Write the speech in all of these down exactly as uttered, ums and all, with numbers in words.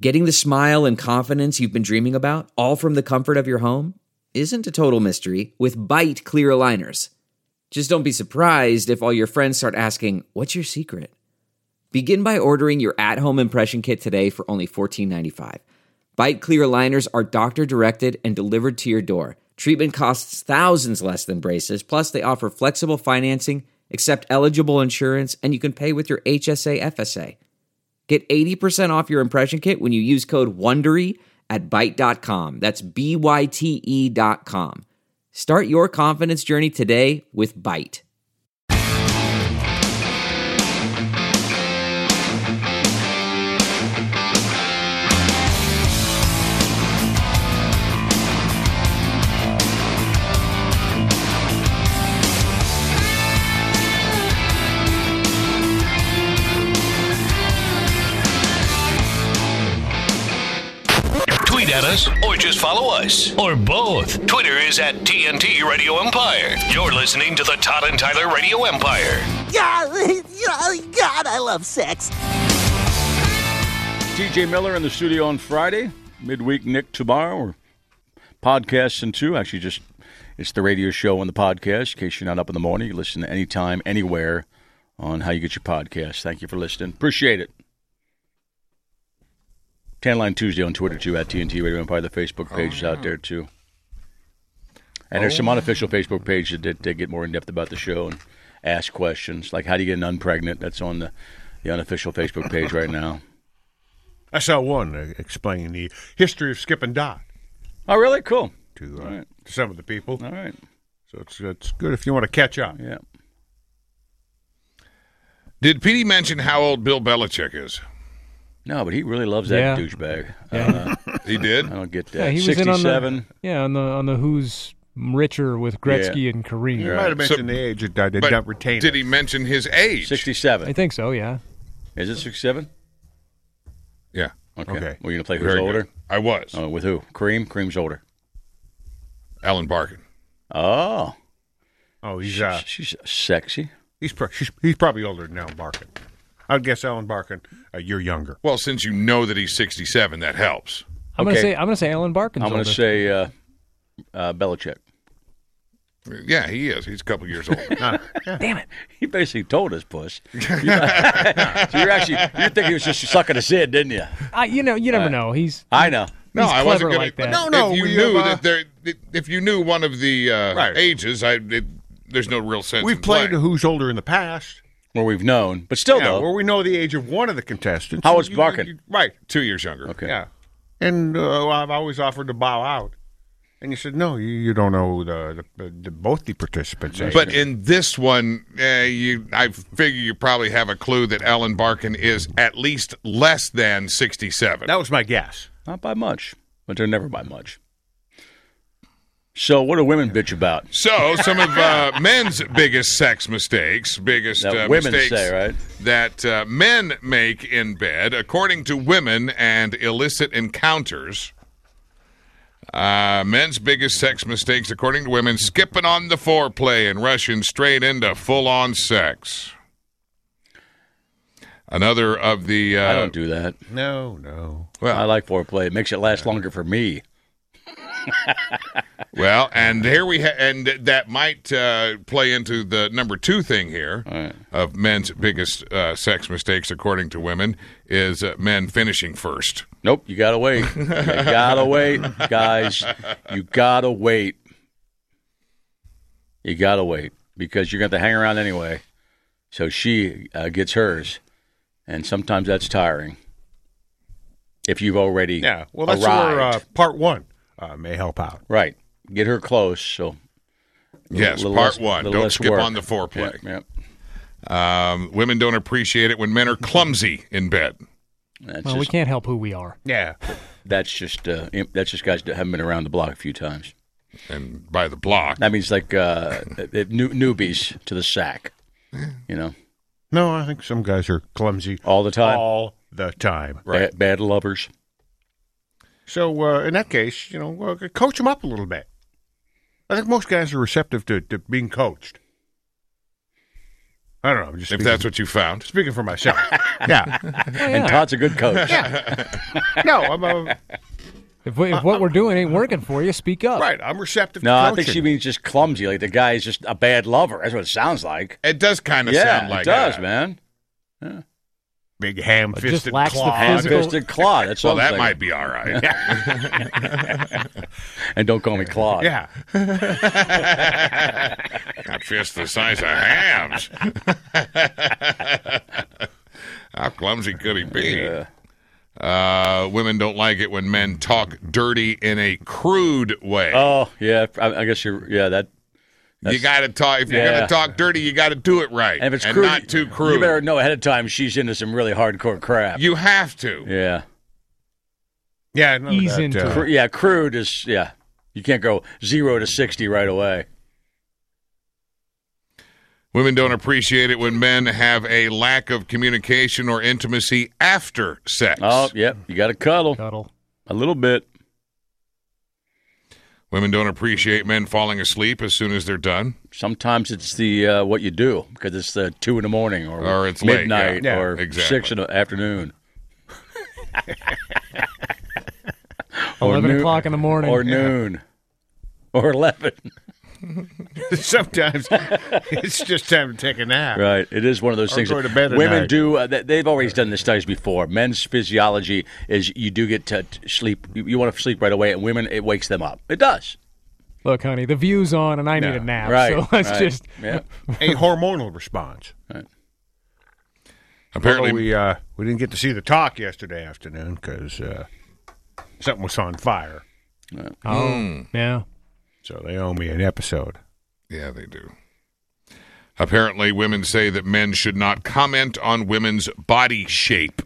Getting the smile and confidence you've been dreaming about, all from the comfort of your home, isn't a total mystery with Byte clear aligners. Just don't be surprised if all your friends start asking, "What's your secret?" Begin by ordering your at-home impression kit today for only fourteen ninety-five. Byte clear aligners are doctor-directed and delivered to your door. Treatment costs thousands less than braces, plus they offer flexible financing, accept eligible insurance, and you can pay with your H S A F S A. Get eighty percent off your impression kit when you use code WONDERY at byte dot com. That's B Y T E dot com. Start your confidence journey today with Byte. Tweet at us or just follow us or both. Twitter is at T N T Radio Empire. You're listening to the Todd and Tyler Radio Empire. God, God, I love sex. T J Miller in the studio on Friday. Midweek Nick tomorrow. Or podcasts and two. Actually, just it's the radio show on the podcast. In case you're not up in the morning, you listen anytime, anywhere on how you get your podcast. Thank you for listening. Appreciate it. Tanline Tuesday on Twitter, too, at T N T Radio Empire. The Facebook page oh, is out there, too. And oh. there's some unofficial Facebook pages that, that get more in-depth about the show and ask questions, like how do you get an unpregnant? That's on the, the unofficial Facebook page right now. I saw one uh, explaining the history of Skip and Dot. Oh, really? Cool. To, uh, right. to some of the people. All right. So it's, it's good if you want to catch up. Yeah. Did Petey mention how old Bill Belichick is? No, but he really loves that yeah. douchebag. Yeah. Uh, he did? I don't get that. Yeah, he was sixty-seven. In on the, yeah, on the on the Who's Richer with Gretzky yeah. and Kareem. You Right. might have mentioned So, the age. I did not retain Did it. he mention his age? sixty-seven. I think so, yeah. Is it sixty-seven? Yeah. Okay. Okay. Were you going to play who's Very older? good. I was. Oh, with who? Kareem? Kareem's older. Alan Barkin. Oh. Oh, he's uh, She's sexy. he's pro- she's, he's probably older than Alan Barkin. I'd guess Alan Barkin a year younger. Well, since you know that he's sixty-seven, that helps. I'm Okay. gonna say I'm gonna say Alan Barkin's I'm going older. to say uh, uh, Belichick. Yeah, he is. He's a couple years older. Uh, Damn it. He basically told us, puss. so you're actually you think he was just sucking us in, didn't you? I, you know, you never Uh, know. He's I know. No, He's I wasn't clever going like to. that. No, no, If you we knew have, uh, that there, if you knew one of the uh, Right. ages, I it, there's no real sense. We've in played playing. Who's Older in the past. Where we've known, but still Yeah, though. where we know the age of one of the contestants. How old's You- Barkin? you- Right. two years younger. Okay. Yeah. And uh, I've always offered to bow out. And you said, no, you, you don't know the, the, the both the participants' age. But in this one, uh, you, I figure you probably have a clue that Alan Barkin is at least less than sixty-seven. that was my guess. Not by much, but they're never by much. So what do women bitch about? So, some of uh, men's biggest sex mistakes, biggest That uh, women mistakes say, right? that uh, men make in bed, according to women and illicit encounters. Uh, men's biggest sex mistakes, according to women, skipping on the foreplay and rushing straight into full-on sex. Another of the... Uh, I don't do that. No, no. well, I like foreplay. It makes it last longer for me. Well, and here we ha- and that might uh, play into the number two thing here right. of men's biggest uh, sex mistakes, according to women, is uh, men finishing first. Nope, you gotta wait. You gotta wait, guys. You gotta wait. You gotta wait because you're gonna have to hang around anyway. So she uh, gets hers, and sometimes that's tiring. If you've already Yeah, well, that's arrived. where uh, part one uh, may help out. Right. Get her close. So Yes, little part less- one. little Don't less skip work. on the foreplay. Yep, yep. Um, women don't appreciate it when men are clumsy in bed. That's Well, we just, can't help who we are. Yeah. that's just uh, imp- that's just guys that haven't been around the block a few times. And by the block. That means like uh, new, newbies to the sack. You know, No, I think some guys are clumsy all the time. all the time. Ba- bad lovers. So uh, in that case, you know, uh, coach them up a little bit. I think most guys are receptive to, to being coached. I don't know. I'm just if speaking, that's what you found. speaking for myself. Yeah. And Todd's a good coach. No, I'm a, If, we, if what we're doing ain't working for you, speak up. right. I'm receptive No, to I coaching. think she means just clumsy. Like the guy is just a bad lover. That's what it sounds like. It does kind of Yeah, sound like it does, that. man. Big ham-fisted just lacks the claw. physical- Ham-fisted Claude. That's Well, all I'm that saying. might be all right. And don't call me Claude. Yeah. Got fists the size of hams. How clumsy could he be? Yeah. Uh, women don't like it when men talk dirty in a crude way. Oh, yeah. I, I guess you're, yeah, that. you got to talk. If you're Yeah. going to talk dirty, you got to do it right. And if it's crude, not too crude. You better know ahead of time she's into some really hardcore crap. You have to. yeah. Yeah. none of Ease that, into uh, it. Cru- yeah, crude is, yeah. You can't go zero to sixty right away. Women don't appreciate it when men have a lack of communication or intimacy after sex. Oh, yep. You got to cuddle Cuddle. a little bit. Women don't appreciate men falling asleep as soon as they're done. Sometimes it's the uh, what you do because it's the two in the morning or, Or it's late, midnight yeah. Yeah, or exactly. six in the afternoon. Or Eleven noon- o'clock in the morning. or noon or eleven. Sometimes it's just time to take a nap. Right. It is one of those Or things. go to bed at Women night. do. Uh, they- they've always done the studies before. Men's physiology is you do get to to sleep. You, you want to sleep right away, and women it wakes them up. It does. Look, honey, the view's on, and I need No. a nap. Right. So let's right. just. Yeah. A hormonal response. Apparently, Although we uh, we didn't get to see the talk yesterday afternoon because uh, something was on fire. Oh, yeah. So they owe me an episode. yeah, they do. Apparently, women say that men should not comment on women's body shape.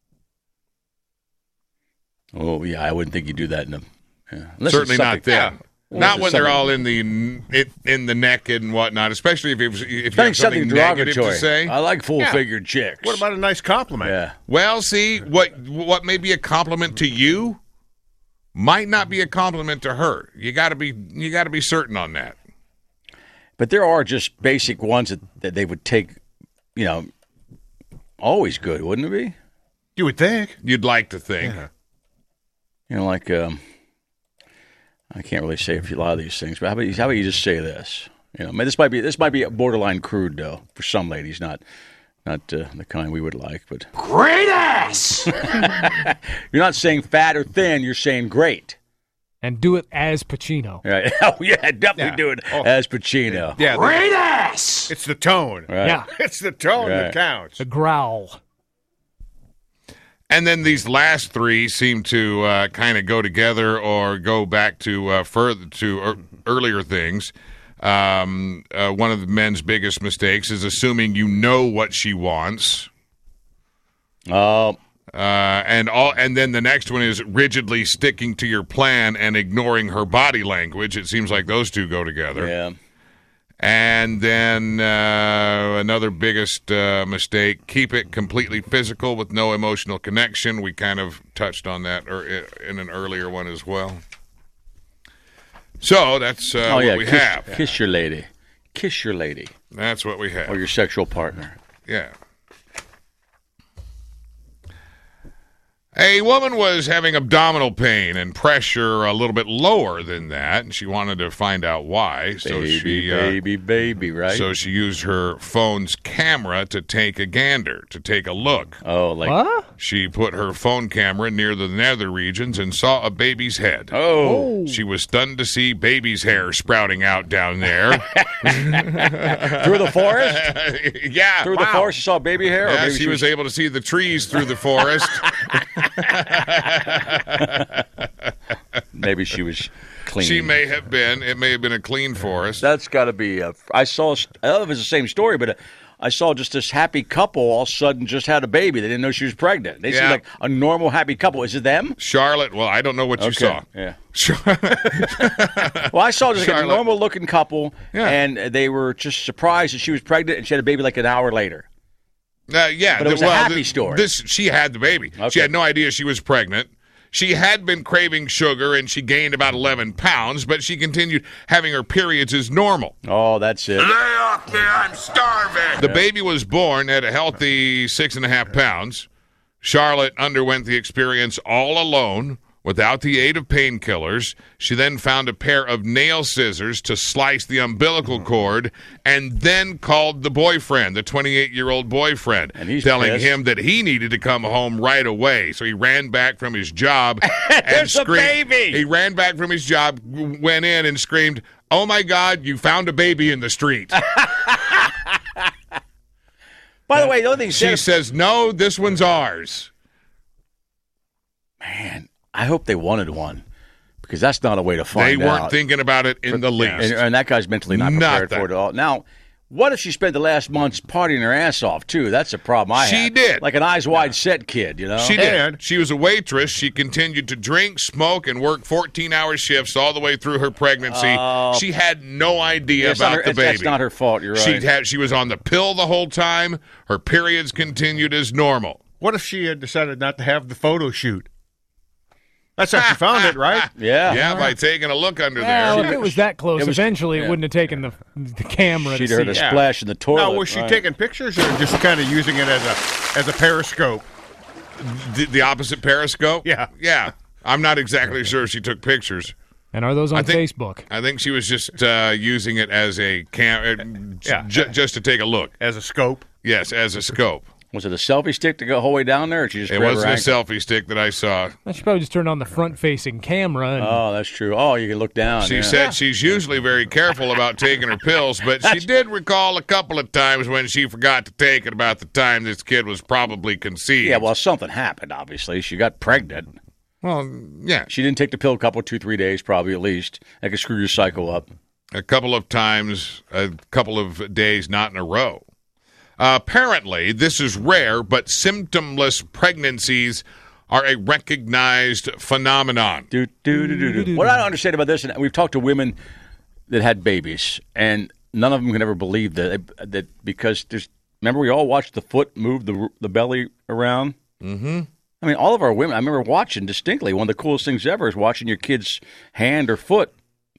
Oh yeah, I wouldn't think you do that in a. Yeah. Unless Certainly it's not something- them. Unless Not it's when they're something- all in the it, in the neck and whatnot. Especially if you've, if you I have think something something negative derogatory. to say. I like full-figured chicks. What about a nice compliment? Yeah. Well, see, what what may be a compliment to you might not be a compliment to her. You got to be you got to be certain on that. But there are just basic ones that, that they would take, you know, always good, wouldn't it be? You would think. You'd like to think. Yeah. You know, like um, I can't really say a lot of these things, but how about you, how about you just say this? You know, I mean, this might be this might be borderline crude though for some ladies, not not uh, the kind we would like, but Great ass! you're not saying fat or thin. You're saying great. And do it as Pacino. Right? Oh yeah, definitely Yeah. do it Oh. as Pacino. Yeah. the- Great ass! it's the tone. Right. Yeah. It's the tone Right. that counts. The growl. And then these last three seem to uh, kind of go together or go back to uh, further to er- earlier things. Um, uh, one of the men's biggest mistakes is assuming you know what she wants. Oh, Uh, and all, and then the next one is rigidly sticking to your plan and ignoring her body language. It seems like those two go together. yeah. And then uh, another biggest uh, mistake: keep it completely physical with no emotional connection. We kind of touched on that er, in an earlier one as well. So that's uh, oh what yeah. we kiss, have. kiss your lady. Kiss your lady That's what we have. or your sexual partner. Yeah. A woman was having abdominal pain and pressure a little bit lower than that, and she wanted to find out why. So Baby, she, uh, baby, baby, right? so she used her phone's camera to take a gander, to take a look. oh, like What? She put her phone camera near the nether regions and saw a baby's head. oh, She was stunned to see baby's hair sprouting out down there. through the forest. yeah. Through the wow. forest, you saw baby hair. Or Yeah, maybe she was able to see the trees through the forest. Maybe she was clean. She may have been. It may have been a clean forest. That's got to be. A, I saw. I don't know if it's the same story, but uh, I saw just this happy couple all of a sudden just had a baby. They didn't know she was pregnant. They Yeah. seem like a normal happy couple. Is it them? Charlotte, well, I don't know what you saw. Yeah. Char- Well, I saw just like a Charlotte. normal looking couple, Yeah. and they were just surprised that she was pregnant, and she had a baby like an hour later. Uh, yeah, But it was a well, happy th- story. This she had the baby. She Okay. had no idea she was pregnant. She had been craving sugar, and she gained about eleven pounds, but she continued having her periods as normal. Oh, that's it. Lay off me, I'm starving. The baby was born at a healthy six and a half pounds. Charlotte underwent the experience all alone, without the aid of painkillers. She then found a pair of nail scissors to slice the umbilical cord, and then called the boyfriend, the twenty-eight-year-old boyfriend, and he's telling pissed. him that he needed to come home right away. So he ran back from his job and There's the screamed. baby! He ran back from his job, w- went in and screamed, "Oh my God, you found a baby in the street." By the way, the other thing She said, says, "No, this one's ours." man, I hope they wanted one, because that's not a way to find They out. weren't thinking about it in the least. And, and that guy's mentally not prepared Nothing. for it at all. Now, what if she spent the last months partying her ass off, too? That's a problem I She had. did. Like an eyes wide set kid, you know? She did. And- She was a waitress. She continued to drink, smoke, and work fourteen-hour shifts all the way through her pregnancy. She had no idea It's not about her- the it's- baby. That's not her fault, you're right. She had. She was on the pill the whole time. Her periods continued as normal. What if she had decided not to have the photo shoot? That's how she found it, right? yeah. Yeah, by taking a look under Well, if there. it was that close, it was- eventually yeah. it wouldn't have taken the the camera She'd to heard see a it. Yeah. splash in the toilet. Now, was she right. taking pictures or just kind of using it as a as a periscope? The, the opposite periscope. Yeah. yeah. I'm not exactly sure if she took pictures. And are those on I think- Facebook? I think she was just uh, using it as a cam, j- Yeah. j- just to take a look. As a scope? Yes, as a scope. Was it a selfie stick to go the whole way down there, or she just It grabbed wasn't her a ankle? selfie stick that I saw. She probably just turned on the front-facing camera. And Oh, that's true. Oh, you can look down. She yeah. said she's usually very careful about taking her pills, but she did recall a couple of times when she forgot to take it about the time this kid was probably conceived. Yeah, well, something happened, obviously. She got pregnant. Well, yeah, She didn't take the pill a couple, two, three days, probably at least. That could screw your cycle up. a couple of times, a couple of days, not in a row. Uh, apparently, this is rare, but symptomless pregnancies are a recognized phenomenon. Do, do, do, do, do. What I don't understand about this, and we've talked to women that had babies, and none of them can ever believe that, that because there's, remember we all watched the foot move the the belly around? Mm-hmm. I mean, all of our women, I remember watching distinctly, one of the coolest things ever is watching your kid's hand or foot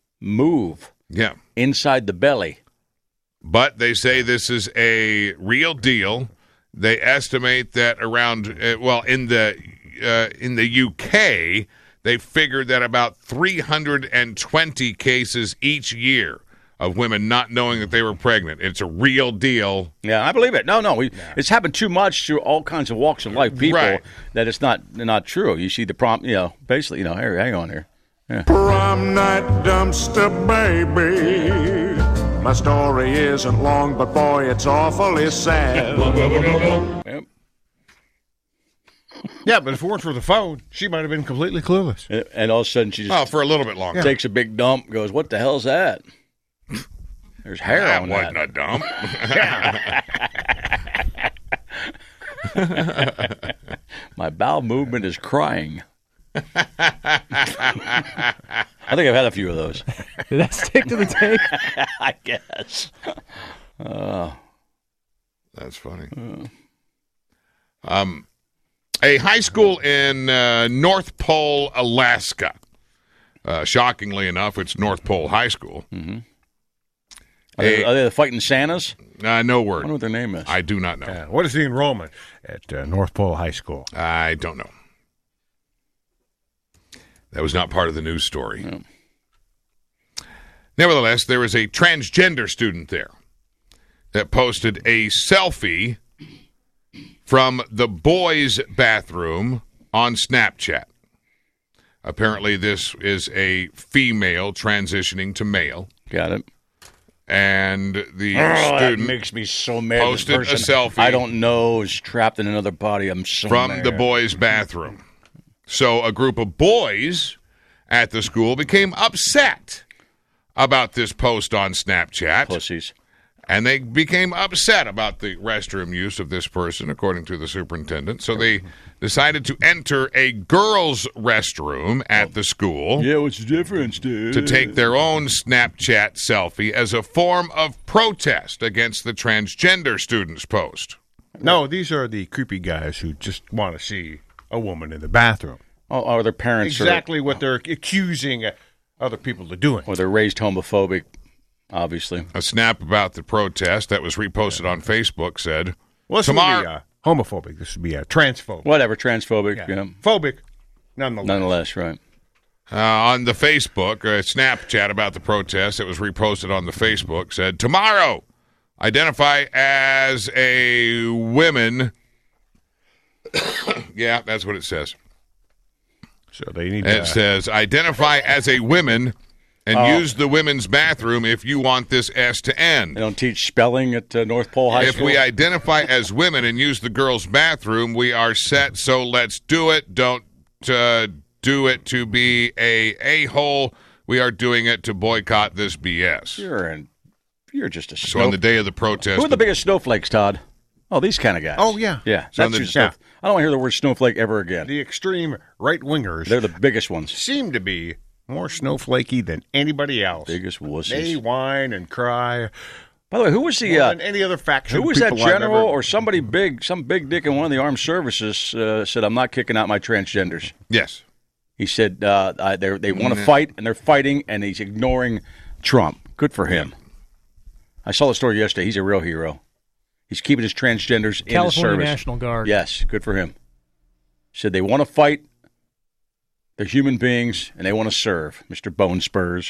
move Yeah. inside the belly. But they say this is a real deal. They estimate that around, uh, well, in the uh, in the U K, they figured that about three hundred twenty cases each year of women not knowing that they were pregnant. It's a real deal. Yeah, I believe it. No, no, we, it's happened too much to all kinds of walks of life people Right. that it's not not true. You see the prompt, you know, basically, you know, here, hang on here. Prom night dumpster baby. My story isn't long, but boy, it's awfully sad. Yep. Yeah, but if it weren't for the phone, she might have been completely clueless. And, and all of a sudden she just Oh, for a little bit longer. takes a big dump, goes, what the hell's that? There's hair That on wasn't that. a dump. My bowel movement is crying. I think I've had a few of those. Did that stick to the tape? I guess. That's funny. Um, a high school in uh, North Pole, Alaska. Uh, shockingly enough, it's North Pole High School. Are they, A- are they the fighting Santas? Uh, no I wonder word. what their name is. I do not know. Uh, what is the enrollment at uh, North Pole High School? I don't know. That was not part of the news story. No. Nevertheless, there was a transgender student there that posted a selfie from the boys' bathroom on Snapchat. Apparently, this is a female transitioning to male, Got it. and the Oh, that student makes me so mad. posted This a person selfie I don't know is trapped in another body. I'm so from mad. the boys' bathroom. So a group of boys at the school became upset about this post on Snapchat, Pussies. and they became upset about the restroom use of this person, according to the superintendent. So they decided to enter a girls' restroom at the school Yeah, what's the difference, dude? to take their own Snapchat selfie as a form of protest against the transgender student's post. No, these are the creepy guys who just want to see a woman in the bathroom. Or, or their parents exactly are, what they're accusing other people of doing. or they're raised homophobic, obviously. A snap about the protest that was reposted on Facebook said, Well, this tomorrow. would be uh, homophobic. This would be uh, transphobic. Whatever, transphobic. Yeah. Yeah. Phobic, nonetheless. Nonetheless, right. Uh, on the Facebook, a Snapchat about the protest that was reposted on the Facebook said, tomorrow, identify as a woman. Yeah, that's what it says. So they need It to... says, identify as a woman and Oh. use the women's bathroom if you want this S to end. They don't teach spelling at uh, North Pole High If School? we identify as women and use the girls' bathroom, we are set, so let's do it. Don't uh, do it to be a a-hole. We are doing it to boycott this B S. You're, an, you're just a So on the snowflake. day of the protest... Who are the biggest snowflakes, Todd? Oh, these kind of guys. Oh, yeah. Yeah. So That's the- your stuff. I don't want to hear the word snowflake ever again. The extreme right-wingers They're the biggest ones. seem to be more snowflakey than anybody else. Biggest wusses. They whine and cry By the way, who was the more uh, than any other faction. who was that people I've general ever- or somebody big, some big dick in one of the armed services uh, said, "I'm not kicking out my transgenders." Yes. He said uh, I- they they want to Mm. fight and they're fighting, and he's ignoring Trump. Good for him. I saw the story yesterday. He's a real hero. He's keeping his transgenders in his California service. National Guard. Yes, good for him. Said they want to fight. They're human beings, and they want to serve. Mister Bone Spurs.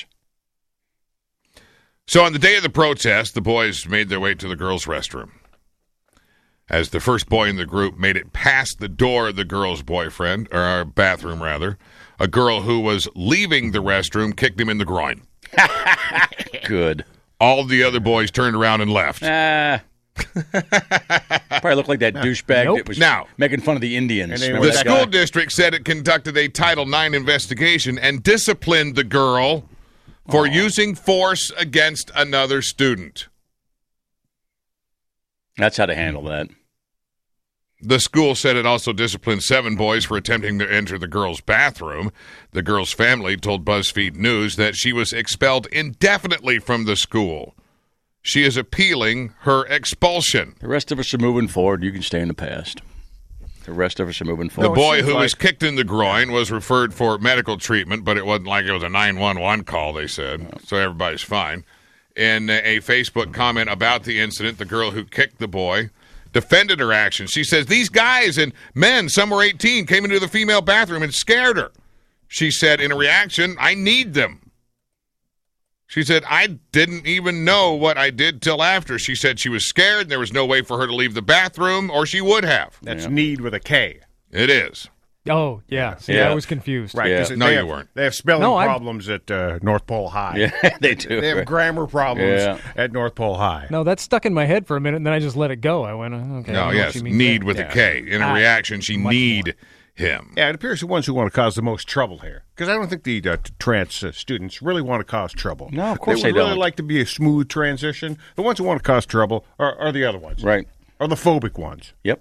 So on the day of the protest, the boys made their way to the girls' restroom. As the first boy in the group made it past the door of the girl's boyfriend, or bathroom rather, a girl who was leaving the restroom kicked him in the groin. Good. All the other boys turned around and left. Ah. Probably looked like that douchebag Nope. that was Now- making fun of the Indians. And they Remember The that school guy? district said it conducted a Title nine investigation and disciplined the girl for using force against another student. That's how to handle that. The school said it also disciplined seven boys for attempting to enter the girl's bathroom. The girl's family told BuzzFeed News that she was expelled indefinitely from the school. She is appealing her expulsion. The rest of us are moving forward. You can stay in the past. The rest of us are moving The forward. boy seems who like- was kicked in the groin was referred for medical treatment, but it wasn't like it was a nine one one call, they said. So everybody's fine. In a Facebook comment about the incident, the girl who kicked the boy defended her actions. She says, these guys and men, some were eighteen, came into the female bathroom and scared her. She said, in a reaction, I need them. She said, I didn't even know what I did till after. She said she was scared and there was no way for her to leave the bathroom, or she would have. That's need with a K. It is. Oh, yeah. See, Yeah. I was confused. Right. Yeah. 'cause No, they you have- weren't. They have spelling No, I'm- problems at uh, North Pole High. Yeah, they do. They have grammar problems Yeah. at North Pole High. No, that stuck in my head for a minute, and then I just let it go. I went, oh, okay. I No, know what yes, she means need there. with Yeah. a K. In a Ah, reaction, she much need him. Yeah, it appears the ones who want to cause the most trouble here. Because I don't think the uh, t- trans uh, students really want to cause trouble. No, of course they they would really don't. like to be a smooth transition. The ones who want to cause trouble are, are the other ones. Right. Are the phobic ones. Yep.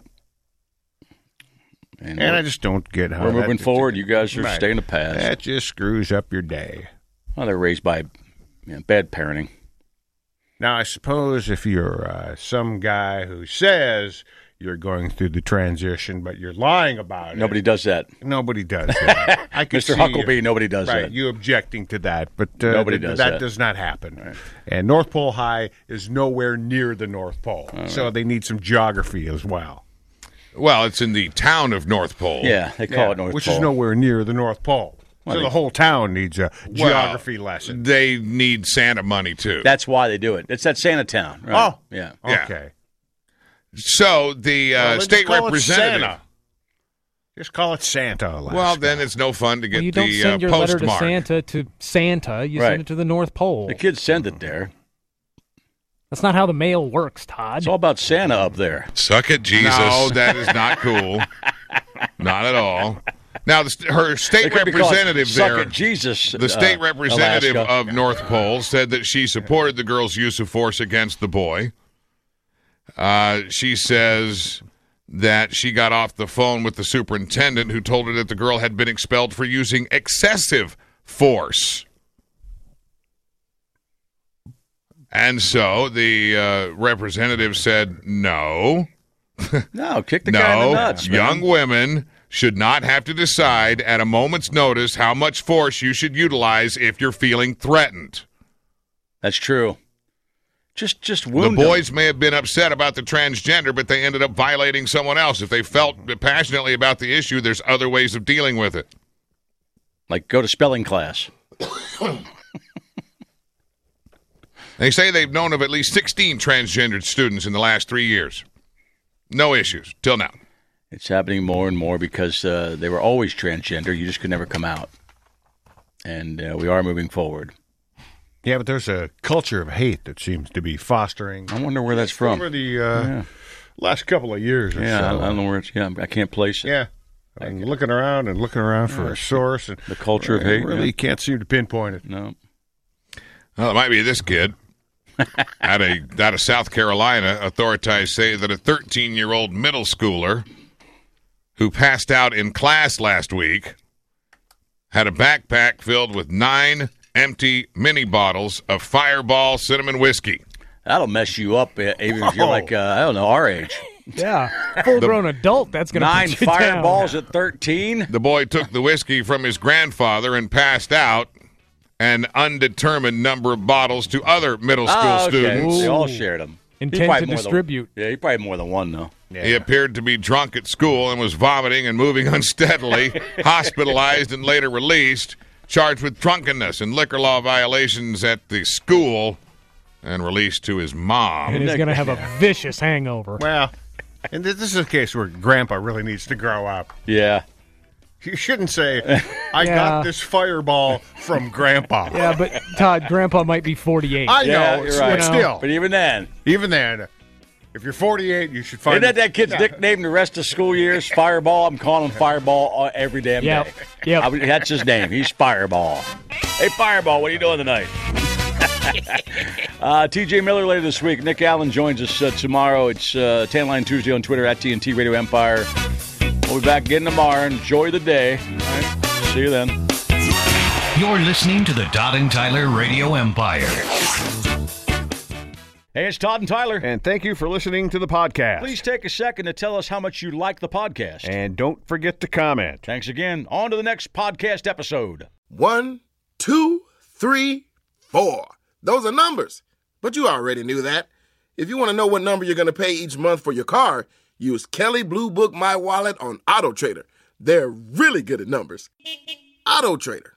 And, And we're, I just don't get how we're that moving just- forward. You guys are Right. staying in the past. That just screws up your day. Well, they're raised by you know, bad parenting. Now, I suppose if you're uh, some guy who says you're going through the transition, but you're lying about it. Nobody does that. Nobody does that. I could Mister see Huckabee, you- nobody does right, that. you objecting to that, but uh, Nobody th- does that. that. does not happen. And North Pole High is nowhere near the North Pole, so they need some geography as well. Well, it's in the town of North Pole. Yeah, they call Yeah, it North which Pole. is nowhere near the North Pole. So the whole town needs a Well, geography lesson. They need Santa money, too. That's why they do it. It's that Santa town. Right? Oh. Yeah. Yeah. Okay. so the uh, Well, let's state call it representative. Santa. Just call it Santa, Alaska. Well, then it's no fun to get Well, you don't the send uh, your letter to postmark. Santa to Santa. You Right. send it to the North Pole. The kids send it there. That's not how the mail works, Todd. It's all about Santa up there. Suck it, Jesus. No, that is not cool. Not at all. Now, the, st- her state They could be called representative Suck there, It Jesus. the state uh, representative Alaska. of North Pole, said that she supported the girl's use of force against the boy. Uh, she says that she got off the phone with the superintendent, who told her that the girl had been expelled for using excessive force. And so the uh, representative said, no, No, kick the guy in the no, nuts. man. young women should not have to decide at a moment's notice how much force you should utilize if you're feeling threatened. That's true. Just just wound The boys them. may have been upset about the transgender, but they ended up violating someone else. If they felt passionately about the issue, there's other ways of dealing with it. Like go to spelling class. They say they've known of at least sixteen transgendered students in the last three years. No issues, till now. It's happening more and more because uh, they were always transgender. You just could never come out. And uh, we are moving forward. Yeah, but there's a culture of hate that seems to be fostering. I wonder where that's from. Over the uh, Yeah. last couple of years or Yeah, so. I, I don't know where it's. Yeah, I can't place it. Yeah. I'm looking around and looking around for a source. And The culture of I hate. really yeah. can't seem to pinpoint it. No. Well, it might be this kid. out, of, out of South Carolina, authorities say that a thirteen-year-old middle schooler who passed out in class last week had a backpack filled with nine empty mini bottles of Fireball cinnamon whiskey. That'll mess you up, uh, even if you're Oh. like, uh, I don't know, our age. Yeah, full-grown adult. That's gonna Nine put you fireballs down. at thirteen. The boy took the whiskey from his grandfather and passed out an undetermined number of bottles to other middle school Oh, okay. students. They all shared them. Intend to distribute. Than, yeah, he probably more than one, though. He appeared to be drunk at school and was vomiting and moving unsteadily, hospitalized and later released, charged with drunkenness and liquor law violations at the school, and released to his mom. And he's going to have a vicious hangover. Well, and this is a case where Grandpa really needs to grow up. Yeah. You shouldn't say, I Yeah. got this Fireball from Grandpa. Yeah, but Todd, Grandpa might be forty-eight. I Yeah, know, you're it's- right. but still, But even then, even then, if you're forty-eight, you should find isn't that that kid's nickname the rest of school years? Fireball. I'm calling him Fireball all- every damn Yep. day. Yep. I mean, that's his name. He's Fireball. Hey, Fireball, what are you doing tonight? uh, T J Miller later this week. Nick Allen joins us uh, tomorrow. It's uh, Tan Line Tuesday on Twitter at T N T Radio Empire. We'll be back again tomorrow. Enjoy the day. All right. See you then. You're listening to the Todd and Tyler Radio Empire. Hey, it's Todd and Tyler. And thank you for listening to the podcast. Please take a second to tell us how much you like the podcast. And don't forget to comment. Thanks again. On to the next podcast episode. One, two, three, four. Those are numbers. But you already knew that. If you want to know what number you're going to pay each month for your car, use Kelley Blue Book My Wallet on AutoTrader. They're really good at numbers. AutoTrader.